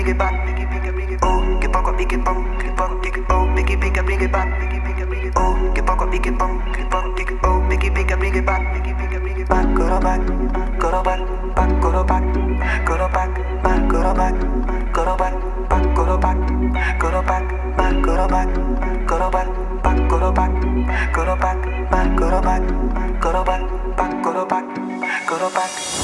bring it back. Oh, que poco pique pom, que poco pique oh, pique bring it back. Oh, que poco pique pom, que poco pique oh, pique bring it back. Back, go back, go back, back, go back, go back, back, go back, go back, back, go back, go back, back, go back, go back, back, go back, go back, back, go back, go back, back, go back, go back.